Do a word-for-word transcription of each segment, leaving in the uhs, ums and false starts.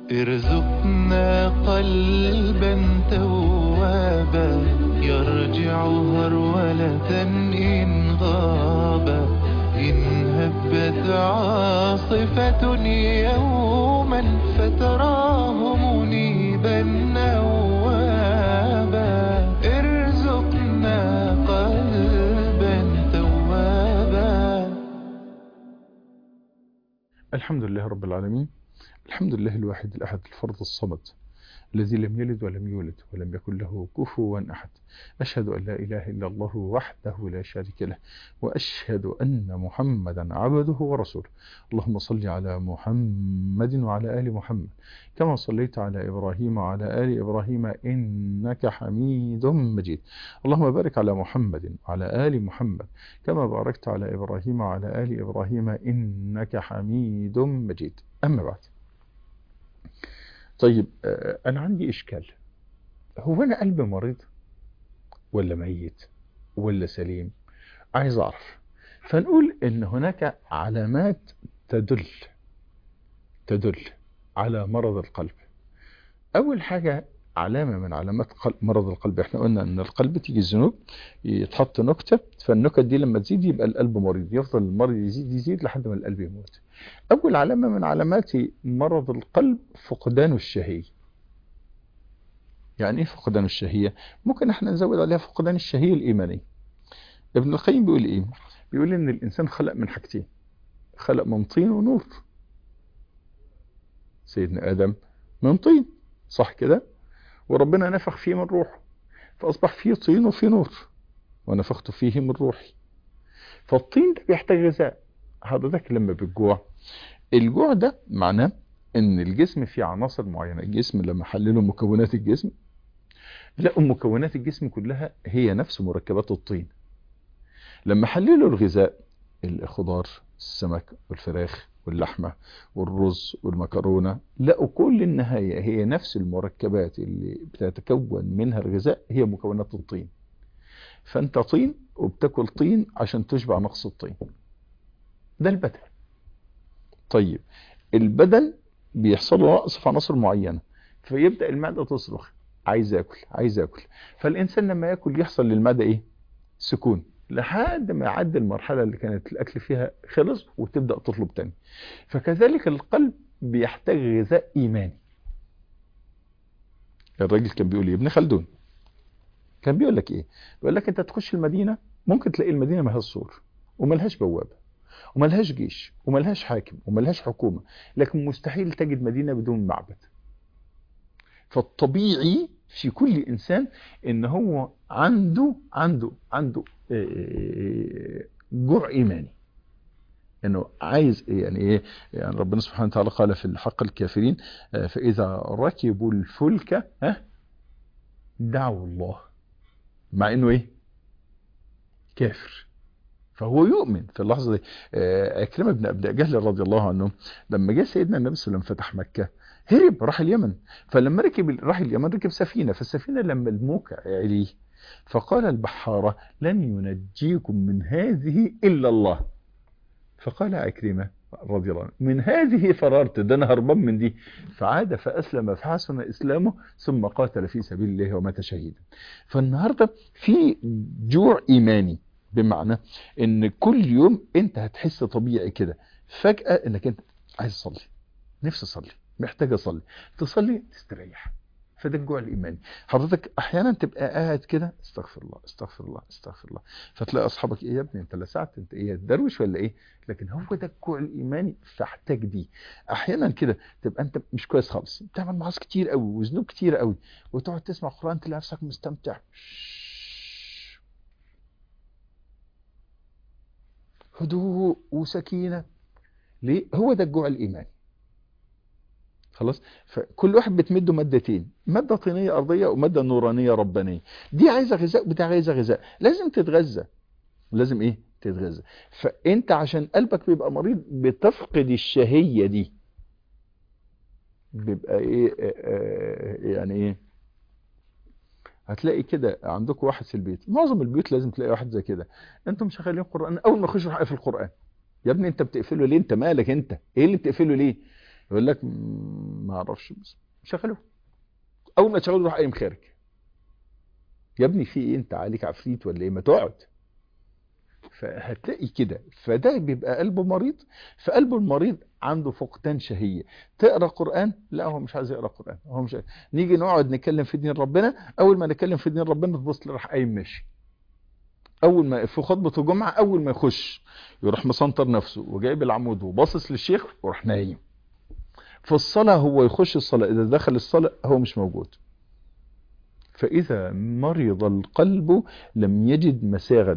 ارزقنا قلبا توابا يرجع هرولة إن غابا، إن هبت عاصفة يوما فتراه منيبا نوابا. ارزقنا قلبا توابا. الحمد لله رب العالمين، الحمد لله الواحد الأحد الفرد الصمد الذي لم يلد ولم يولد ولم يكن له كفوا أحد. أشهد أن لا إله إلا الله وحده لا شريك له، وأشهد أن محمدا عبده ورسوله. اللهم صل على محمد وعلى آل محمد كما صليت على إبراهيم وعلى آل إبراهيم إنك حميد مجيد. اللهم بارك على محمد وعلى آل محمد كما باركت على إبراهيم وعلى آل إبراهيم إنك حميد مجيد. أما بعد، طيب أنا عندي إشكال. هو أنا قلبي مريض ولا ميت ولا سليم؟ عايز أعرف. فنقول إن هناك علامات تدل تدل على مرض القلب. أول حاجة علامة من علامات مرض القلب، احنا قلنا ان القلب تيجي الذنوب يتحط نكتة، فالنكت دي لما تزيد يبقى القلب مريض، يفضل المرض يزيد يزيد لحد ما القلب يموت. أول علامة من علامات مرض القلب فقدان الشهية. يعني ايه فقدان الشهية؟ ممكن احنا نزود عليها فقدان الشهية الإيمانية. ابن القيم بيقول ايه؟ بيقول ان الإنسان خلق من حاجتين، خلق من طين ونور. سيدنا آدم من طين، صح كده؟ وربنا نفخ فيه من روحه فأصبح فيه طين وفيه نور، ونفخت فيه من روحي. فالطين ده بيحتاج غذاء. حضرتك لما بتجوع، الجوع ده معناه ان الجسم فيه عناصر معينة. الجسم لما حللوا مكونات الجسم لقوا مكونات الجسم كلها هي نفس مركبات الطين. لما حللوا الغذاء، الخضار، السمك والفراخ واللحمة والرز والمكرونة، لقوا كل النهاية هي نفس المركبات اللي بتتكون منها الغذاء هي مكونات الطين. فانت طين وبتاكل طين عشان تشبع نقص الطين. ده البدن. طيب البدن بيحصل له نقص في عناصر معينة، فيبدأ المعدة تصرخ عايز اكل عايز اكل. فالانسان لما ياكل يحصل للمعدة ايه؟ سكون، لحد ما يعدي المرحلة اللي كانت الاكل فيها خلص وتبدأ تطلب تاني. فكذلك القلب بيحتاج غذاء ايماني. الراجل كان بيقول ايه؟ ابن خلدون كان بيقول لك ايه؟ بيقول لك انت تخش المدينة ممكن تلاقي المدينة ملهاش سور وملهاش بوابة وملهاش جيش وملهاش حاكم وملهاش حكومة، لكن مستحيل تجد مدينة بدون معبد. فالطبيعي في كل إنسان إن هو عنده عنده عنده جوع إيماني، إنه عايز يعني إيه. يعني ربنا سبحانه وتعالى قال في الحق الكافرين فإذا ركبوا الفلك ها دعوا الله، مع إنه إيه؟ كافر. فهو يؤمن في اللحظة دي. عكرمة بن أبي جهل رضي الله عنه لما جاء سيدنا النبي صلى الله عليه وسلم فتح مكة هرب راح اليمن. فلما ركب راح اليمن ركب سفينة، فالسفينة لما الموج عليه فقال البحارة لن ينجيكم من هذه إلا الله. فقال عكرمة رضي الله عنه من هذه فررت، ده أنا هربان من دي. فعاد فأسلم فحسن إسلامه ثم قاتل في سبيل الله ومات شهيدا. فالنهاردة في جوع إيماني، بمعنى ان كل يوم انت هتحس طبيعي كده فجأة انك انت عايز تصلي، نفسي اصلي، محتاج اصلي، تصلي تستريح. فده الجوع الايماني. حضرتك احيانا تبقى قاعد كده استغفر الله استغفر الله استغفر الله، فتلاقي اصحابك ايه يا ابني انت لسعت، انت ايه تدروش ولا ايه؟ لكن هو ده الجوع الايماني، فاحتاج دي. احيانا كده تبقى انت مش كويس خالص، بتعمل معاصي كتير قوي وذنوب كتير قوي، وتقعد تسمع قرآن تلاقي نفسك مستمتع، هدوء وسكينة. ليه؟ هو ده الجوع الإيماني. خلاص. فكل واحد بتمده مادتين، مادة طينية أرضية ومادة نورانية ربانية. دي عايزة غذاء وده عايزة غذاء، لازم تتغذى، لازم ايه؟ تتغذى. فانت عشان قلبك بيبقى مريض بتفقد الشهية دي، بيبقى ايه آه يعني ايه. هتلاقي كده عندكم واحد في البيت، معظم البيوت لازم تلاقي واحد زي كده، انتم مشغلين قرآن، اول ما يخش في القرآن يا ابني انت بتقفله ليه؟ انت مالك؟ انت ايه اللي بتقفله ليه؟ يقول لك ما ما اعرفش، بس شغلوه. اول ما تشغله روح قايم خارج. يا ابني في ايه، انت عليك عفريت ولا ايه؟ ما تقعد. فهتلاقي كده، فده بيبقى قلبه مريض. فقلبه المريض عنده فقدان شهية. تقرأ قرآن؟ لا، هو مش عايز يقرأ قرآن. هو مش عايز. نيجي نقعد نتكلم في دين ربنا، اول ما نتكلم في دين ربنا تبص راح قايم ماشي. اول ما في خطبة الجمعة اول ما يخش يروح مسنطر نفسه وجايب العمود وباصص للشيخ وراح نايم. في الصلاة هو يخش الصلاة، اذا دخل الصلاة هو مش موجود. فاذا مرض القلب لم يجد مساغا.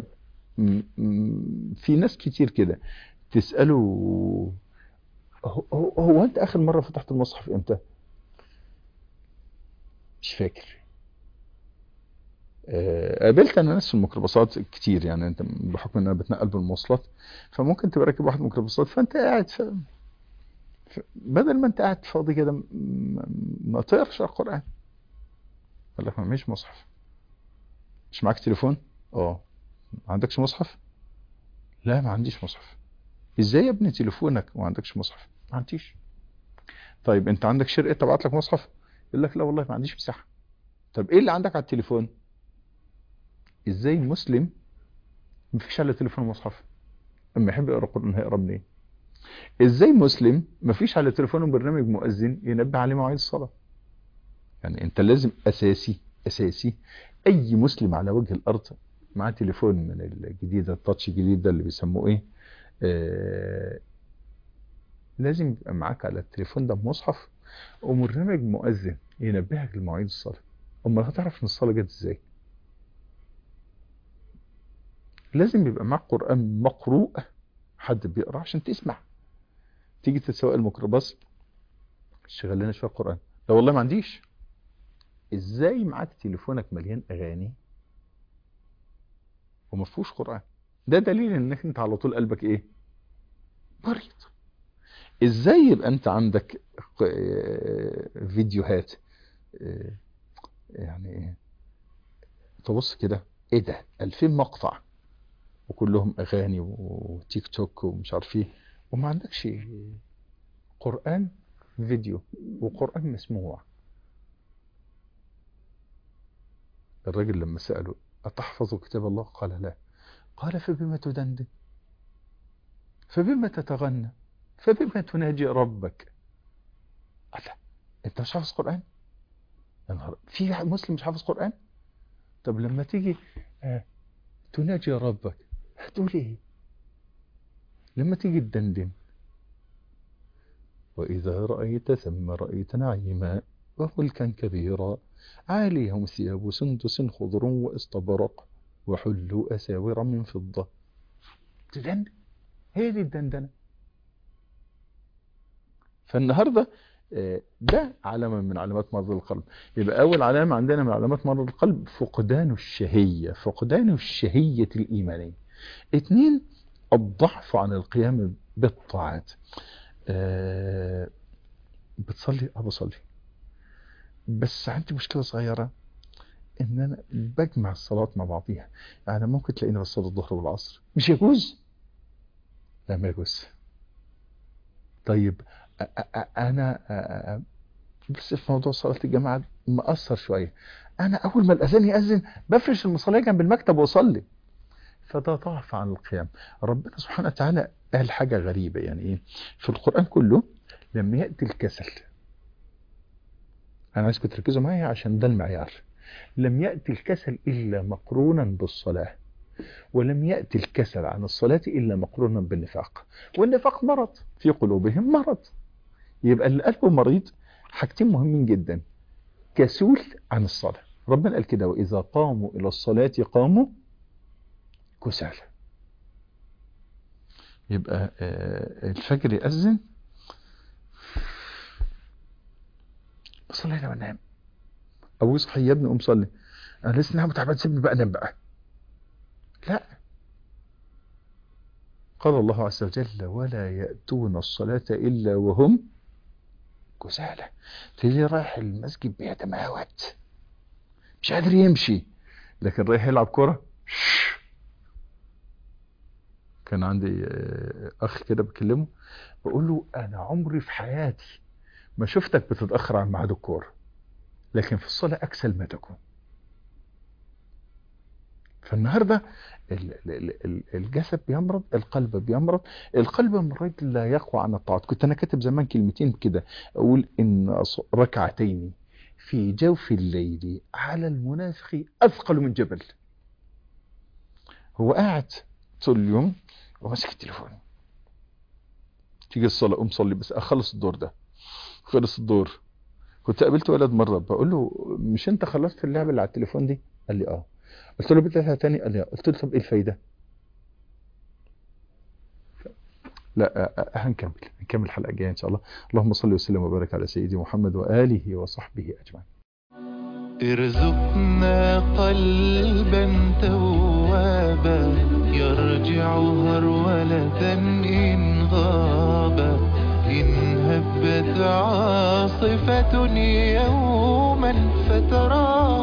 في ناس كتير كده تسأله هو, هو, هو انت اخر مرة فتحت المصحف امتى؟ مش فاكر. أه قابلت انا ناس في الميكروباصات كتير، يعني انت بحكم ان انا بتنقل بالمواصلات، فممكن تبقى راكب واحد ميكروباصات فانت قاعد ف... ف... بدل ما انت قاعد فاضي كده م... ما تقراش القرآن. قال لك ما معيش مصحف. مش معاك تليفون؟ اه. ما عندكش مصحف؟ لا ما عنديش مصحف. ازاي يا ابني تليفونك وما عندكش مصحف؟ ما عنديش. طيب انت عندك شركه تبعت لك مصحف؟ يقول لك لا والله ما عنديش مساحه. طب ايه اللي عندك على التليفون؟ ازاي مسلم ما فيش على تليفون مصحف؟ اما يحب يقرا القران هيقرا منين؟ ازاي مسلم ما فيش على تليفونه برنامج مؤذن ينبه عليه مواعيد الصلاه؟ يعني انت لازم اساسي اساسي اي مسلم على وجه الارض معاه تليفون من الجديد التاتش الجديد ده اللي بيسموه ايه، آه لازم يبقى معاك على التليفون ده مصحف وبرنامج مؤذن ينبهك لمواعيد الصلاه. امال هتعرف ان الصلاه جت ازاي؟ لازم يبقى معاك قرآن مقروء، حد بيقرأ عشان تسمع. تيجي تسوق الميكروباص شغل لنا شويه قرآن، لا والله ما عنديش. ازاي معاك تليفونك مليان اغاني وما فيهوش قرآن؟ ده دليل انك انت على طول قلبك ايه؟ مريض. ازاي يبقى انت عندك فيديوهات يعني تبص كده ايه ده ألفين مقطع وكلهم اغاني وتيك توك ومش عارف ايه، وما عندكش قرآن فيديو وقرآن مسموع؟ الراجل لما سأله أتحفظ كتاب الله؟ قال لا. قال فبما تدندن؟ فبما تتغنى؟ فبما تناجي ربك؟ قال لا انت مش حافظ قرآن؟ في مسلم مش حافظ قرآن؟ طب لما تيجي آه تناجي ربك هتقول ايه؟ لما تيجي تدندن وإذا رأيت ثم رأيت نعيما وملكا كبيرا عاليهم ثياب سندس خضر واستبرق وحلوا أساور من فضة. تدندن، هي دي الدندنة. فالنهاردة ده علامة من علامات مرض القلب. يبقى أول علامة عندنا من علامات مرض القلب فقدان الشهية، فقدان الشهية الإيمانية. اثنين الضعف عن القيام بالطاعات. أه بتصلي؟ اه بصلي، بس عندي مشكلة صغيرة ان انا بجمع الصلاة مع بعضيها. يعني ممكن تلاقيني بصلي الظهر والعصر، مش يجوز؟ لا ما يجوز. طيب أ أ انا أ بس في موضوع صلاة الجماعة مقصر شوية. انا اول ما الاذان يأذن بفرش المصلية جنب المكتب واصلي. فده ضعف عن القيام. ربنا سبحانه وتعالى قال حاجة غريبة، يعني ايه في القرآن كله؟ لما يأتي الكسل، انا عايزكم تركزوا معايا عشان ده المعيار. لم يأتي الكسل إلا مقرونا بالصلاة، ولم يأتي الكسل عن الصلاة إلا مقرونا بالنفاق، والنفاق مرض في قلوبهم مرض. يبقى اللي قلبه مريض حاجتين مهمين جدا: كسول عن الصلاة. ربنا قال كده وإذا قاموا إلى الصلاة قاموا كسالى. يبقى الفجر يأذن بصلي لما انام، أو يصحي يا ابني قوم صلي، أنا لسه نعم تعبان سيبني بقى انام بقى. لا، قال الله عز وجل ولا يأتون الصلاة إلا وهم كسالى. تيجي رايح المسجد بيتماوت مش قادر يمشي، لكن رايح يلعب كرة. كان عندي أخ كده بكلمه بقول له أنا عمري في حياتي ما شفتك بتتأخر عن ميعاد الكورة، لكن في الصلاة أكسل ما تكون. فالنهاردة الجسد بيمرض، القلب بيمرض. القلب المريض لا يقوى عن الطاعات. كنت أنا كاتب زمان كلمتين كده، أقول إن ركعتين في جوف الليل على المنافق أثقل من جبل. هو قاعد طول اليوم وماسك التليفون، تيجي الصلاة قوم صلي بس أخلص الدور ده، خلص الدور. كنت قابلت ولد مرة بقول له مش انت خلصت اللعبة اللي على التليفون دي؟ قال لي اه. قلت له بدلها تاني؟ قال لي اه. قلت له طب ايه الفايدة؟ لا هنكمل هنكمل الحلقة الجاية ان شاء الله. اللهم صل وسلم وبارك على سيدي محمد وآله وصحبه أجمعين. ارزقنا قلبا توابا يرجع هرولة إن غابا، إن هبت عاصفة يوما فترى